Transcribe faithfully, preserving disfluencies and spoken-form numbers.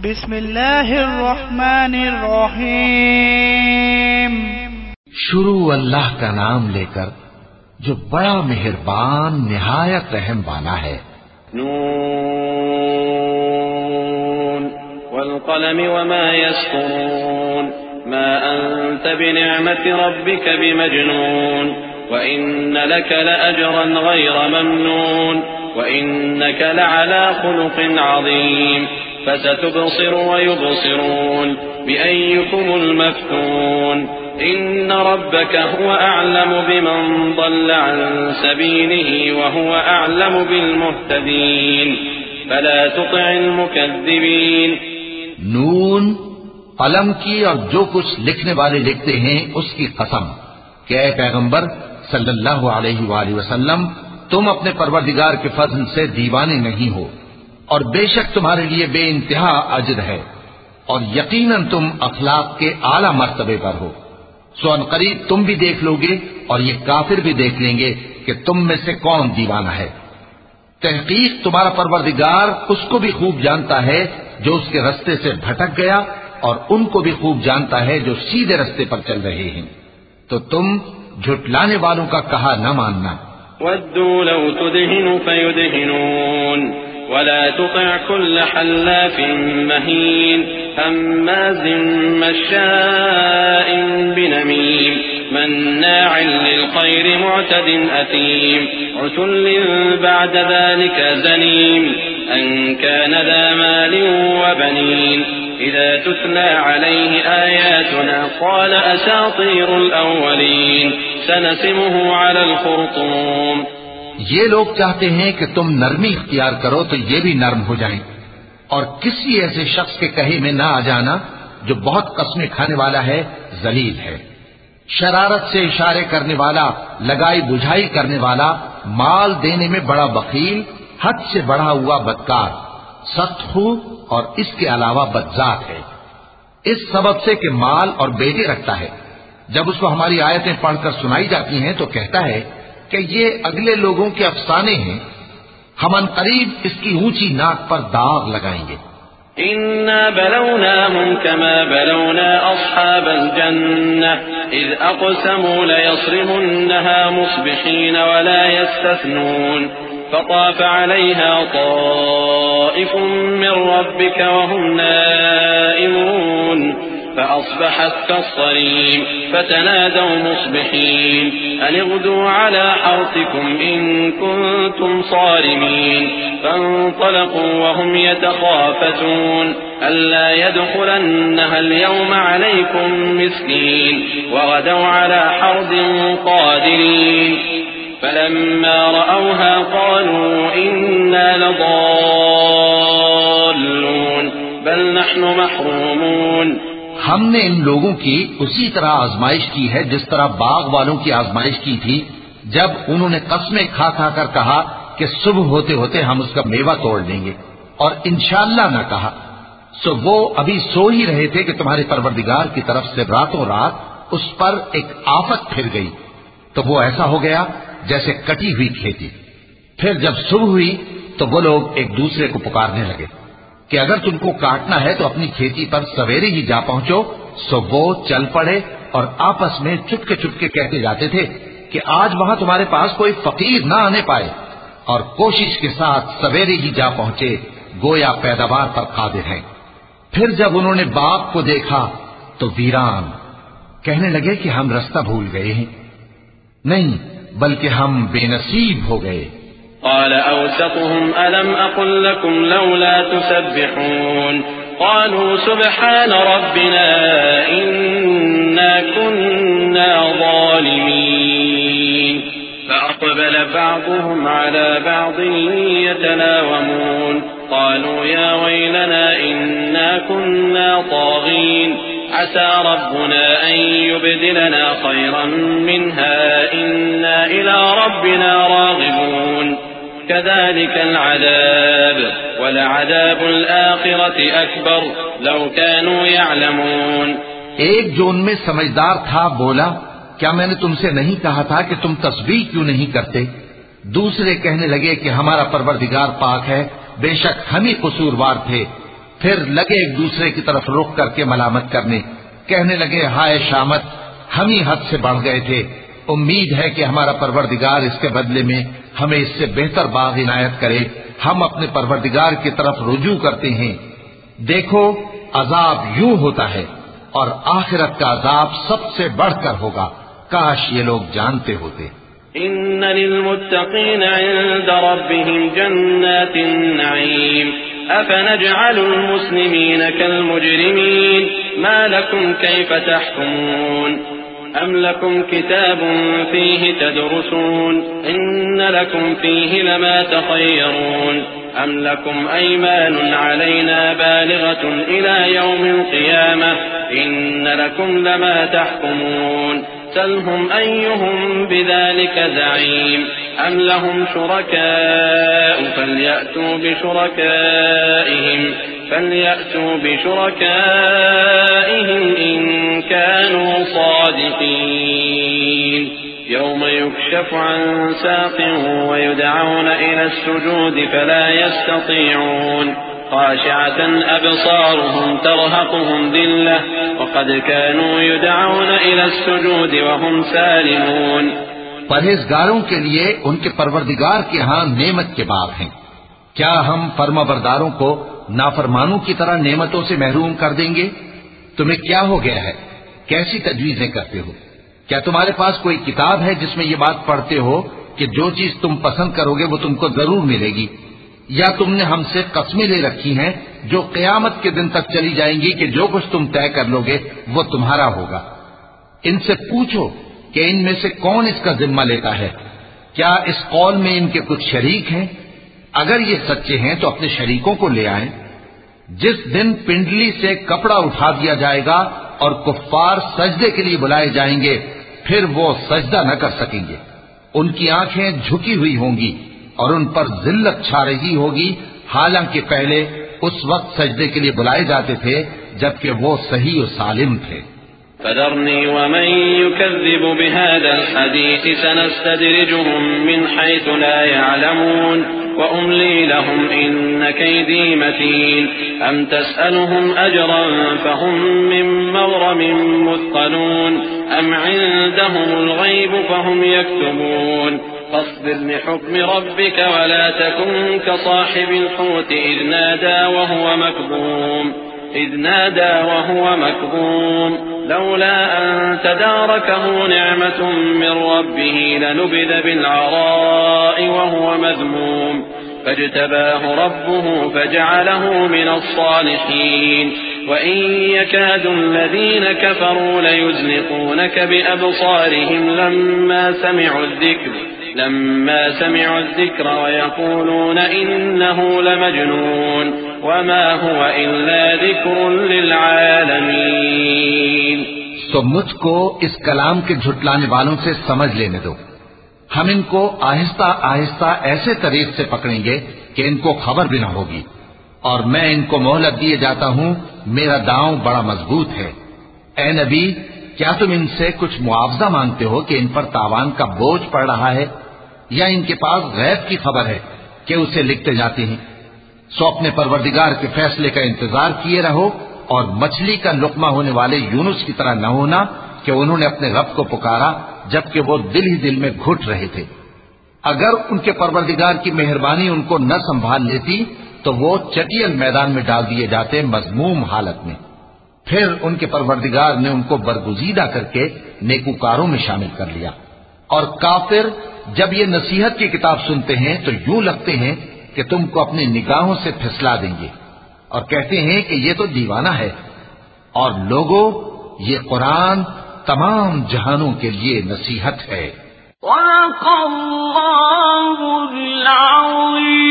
بسم اللہ الرحمن الرحیم. شروع اللہ کا نام لے کر جو بڑا مہربان نہایت رحم والا ہے. نون والقلم وما يسطرون ما أنت بنعمة ربك بمجنون وإن لك لأجرا غير ممنون وإنك لعلى خلق عظيم فستبصر ويبصرون بأيكم المفتون إن ربك هو أعلم بمن ضل عن سبيله وهو أعلم بالمهتدين فلا تطع المكذبين. نون قلم کی اور جو کچھ لکھنے والے لکھتے ہیں اس کی قسم کہ اے پیغمبر صلی اللہ علیہ وآلہ وسلم تم اپنے پروردگار کے فضل سے دیوانے نہیں ہو اور بے شک تمہارے لیے بے انتہا اجر ہے اور یقیناً تم اخلاق کے اعلی مرتبے پر ہو. سو ان قریب تم بھی دیکھ لو گے اور یہ کافر بھی دیکھ لیں گے کہ تم میں سے کون دیوانہ ہے. تحقیق تمہارا پروردگار اس کو بھی خوب جانتا ہے جو اس کے رستے سے بھٹک گیا اور ان کو بھی خوب جانتا ہے جو سیدھے رستے پر چل رہے ہیں. تو تم جھٹلانے والوں کا کہا نہ ماننا. وَدُّوا لَوْ تُدْهِنُ فَيُدْهِنُونَ وَلَا تُطِعْ كُلَّ حَلَّافٍ مَّهِينٍ هَمَّازٍ مَّشَّاءٍ بِنَمِيمٍ مَّنَّاعٍ لِّلْخَيْرِ مُعْتَدٍ أَثِيمٍ عُتُلٍّ بَعْدَ ذَلِكَ زَنِيمٍ أَن كَانَ ذَا مَالٍ وَبَنِينَ إِذَا تُتْلَى عَلَيْهِ آيَاتُنَا قَالَ أَسَاطِيرُ الْأَوَّلِينَ سَنَسِمُهُ عَلَى الْخُرْطُومِ. یہ لوگ چاہتے ہیں کہ تم نرمی اختیار کرو تو یہ بھی نرم ہو جائیں اور کسی ایسے شخص کے کہے میں نہ آ جانا جو بہت قسمیں کھانے والا ہے، ذلیل ہے، شرارت سے اشارے کرنے والا، لگائی بجھائی کرنے والا، مال دینے میں بڑا بخیل، حد سے بڑھا ہوا بدکار، سخت خو اور اس کے علاوہ بدذات ہے. اس سبب سے کہ مال اور بیٹے رکھتا ہے، جب اس کو ہماری آیتیں پڑھ کر سنائی جاتی ہیں تو کہتا ہے کہ یہ اگلے لوگوں کے افسانے ہیں، ہم ان قریب اس کی اونچی ناک پر داغ لگائیں گے. إنا بلوناهم كما بلونا أصحاب الجنة إذ أقسموا ليصرمنها مصبحين ولا يستثنون فطاف عليها طائف من ربك وهم نائمون فأصبحت كالصريم فتنادوا مصبحين أن اغدوا على حرثكم إن كنتم صارمين فانطلقوا وهم يتخافتون ألا يدخلنها اليوم عليكم مسكين وغدوا على حرد قادرين فلما رأوها قالوا إنا لضالون بل نحن محرومون. ہم نے ان لوگوں کی اسی طرح آزمائش کی ہے جس طرح باغ والوں کی آزمائش کی تھی جب انہوں نے قسمیں کھا کھا کر کہا کہ صبح ہوتے ہوتے ہم اس کا میوہ توڑ لیں گے اور انشاءاللہ نہ کہا. سو وہ ابھی سو ہی رہے تھے کہ تمہارے پروردگار کی طرف سے راتوں رات اس پر ایک آفت پھر گئی تو وہ ایسا ہو گیا جیسے کٹی ہوئی کھیتی. پھر جب صبح ہوئی تو وہ لوگ ایک دوسرے کو پکارنے لگے کہ اگر تم کو کاٹنا ہے تو اپنی کھیتی پر سویرے ہی جا پہنچو. سو وہ چل پڑے اور آپس میں چپکے چپکے کہتے جاتے تھے کہ آج وہاں تمہارے پاس کوئی فقیر نہ آنے پائے، اور کوشش کے ساتھ سویرے ہی جا پہنچے گویا پیداوار پر قادر ہیں. پھر جب انہوں نے باغ کو دیکھا تو ویران، کہنے لگے کہ ہم رستہ بھول گئے ہیں. نہیں بلکہ ہم بے نصیب ہو گئے. قال أوسطهم ألم أقل لكم لولا تسبحون قالوا سبحان ربنا إنا كنا ظالمين فأقبل بعضهم على بعض يتلاومون قالوا يا ويلنا إنا كنا طاغين عسى ربنا أن يبدلنا خيرا منها إنا إلى ربنا راغبون كذلك العذاب ولعذاب الآخرة أكبر لو كانوا يعلمون. ایک جو ان میں سمجھدار تھا بولا کیا میں نے تم سے نہیں کہا تھا کہ تم تسبیح کیوں نہیں کرتے؟ دوسرے کہنے لگے کہ ہمارا پروردگار پاک ہے، بے شک ہم ہی قصوروار تھے، پھر لگے ایک دوسرے کی طرف رخ کر کے ملامت کرنے، کہنے لگے ہائے شامت، ہم ہی حد سے بڑھ گئے تھے، امید ہے کہ ہمارا پروردگار اس کے بدلے میں ہمیں اس سے بہتر باغ عنایت کرے، ہم اپنے پروردگار کی طرف رجوع کرتے ہیں۔ دیکھو عذاب یوں ہوتا ہے اور آخرت کا عذاب سب سے بڑھ کر ہوگا، کاش یہ لوگ جانتے ہوتے۔ إن للمتقين عند ربهم جنات النعيم أفنجعل المسلمين كالمجرمين ما لكم كيف تحكمون أم لكم كتاب فيه تدرسون إن لكم فيه لما تخيرون أم لكم أيمان علينا بالغة إلى يوم القيامة إن لكم لما تحكمون سلهم أيهم بذلك زعيم أم لهم شركاء فليأتوا بشركائهم فليأتوا بشركائهم إن كانوا صادقين يوم يكشف عن ساق ويدعون إلى السجود فلا يستطيعون خاشعة أبصارهم ترهقهم ذلة وقد كانوا يدعون إلى السجود وهم سالمون۔ پرہیزگاروں کے لیے ان کے پروردگار کے ہاں نعمت کے باغ ہیں، کیا ہم فرما برداروں کو نافرمانوں کی طرح نعمتوں سے محروم کر دیں گے؟ تمہیں کیا ہو گیا ہے؟ کیسی تجویزیں کرتے ہو؟ کیا تمہارے پاس کوئی کتاب ہے جس میں یہ بات پڑھتے ہو کہ جو چیز تم پسند کرو گے وہ تم کو ضرور ملے گی؟ یا تم نے ہم سے قسمیں لے رکھی ہیں جو قیامت کے دن تک چلی جائیں گی کہ جو کچھ تم طے کر لو گے وہ تمہارا ہوگا؟ ان سے پوچھو کہ ان میں سے کون اس کا ذمہ لیتا ہے؟ کیا اس قول میں ان کے کچھ شریک ہیں؟ اگر یہ سچے ہیں تو اپنے شریکوں کو لے آئیں۔ جس دن پنڈلی سے کپڑا اٹھا دیا جائے گا اور کفار سجدے کے لیے بلائے جائیں گے، پھر وہ سجدہ نہ کر سکیں گے، ان کی آنکھیں جھکی ہوئی ہوں گی اور ان پر ذلت چھا رہی ہوگی، حالانکہ پہلے اس وقت سجدے کے لیے بلائے جاتے تھے جبکہ وہ صحیح و سالم تھے۔ فذرني ومن يكذب بهذا الحديث سنستدرجهم من حيث لا يعلمون وأملي لهم إن كيدي متين أم تسألهم أجرا فهم من مغرم مثقلون أم عندهم الغيب فهم يكتبون فاصبر لحكم ربك ولا تكن كصاحب الحوت إذ نادى وهو مكظوم إذ نادى وهو مكظوم لولا أن تداركه نعمة من ربه لنبذ بالعراء وهو مذموم فاجتباه ربه فجعله من الصالحين وإن يكاد الذين كفروا ليزلقونك بأبصارهم لما سمعوا الذكر لما سمعوا الذكر ويقولون إنه لمجنون وما هو إلا ذكر للعالمين۔ تو مجھ کو اس کلام کے جھٹلانے والوں سے سمجھ لینے دو، ہم ان کو آہستہ آہستہ ایسے طریق سے پکڑیں گے کہ ان کو خبر بھی نہ ہوگی، اور میں ان کو مہلت دیے جاتا ہوں، میرا داؤں بڑا مضبوط ہے۔ اے نبی، کیا تم ان سے کچھ معاوضہ مانگتے ہو کہ ان پر تاوان کا بوجھ پڑ رہا ہے، یا ان کے پاس غیب کی خبر ہے کہ اسے لکھتے جاتے ہیں؟ سو اپنے پروردگار کے فیصلے کا انتظار کیے رہو، اور مچھلی کا لقمہ ہونے والے یونس کی طرح نہ ہونا کہ انہوں نے اپنے رب کو پکارا جبکہ وہ دل ہی دل میں گھٹ رہے تھے۔ اگر ان کے پروردگار کی مہربانی ان کو نہ سنبھال لیتی تو وہ چٹیل میدان میں ڈال دیے جاتے مذموم حالت میں۔ پھر ان کے پروردگار نے ان کو برگزیدہ کر کے نیکوکاروں میں شامل کر لیا۔ اور کافر جب یہ نصیحت کی کتاب سنتے ہیں تو یوں لگتے ہیں کہ تم کو اپنی نگاہوں سے پھسلا دیں گے، اور کہتے ہیں کہ یہ تو دیوانہ ہے۔ اور لوگوں، یہ قرآن تمام جہانوں کے لیے نصیحت ہے۔ وَلَقَ اللَّهُ الْعَظِيمُ۔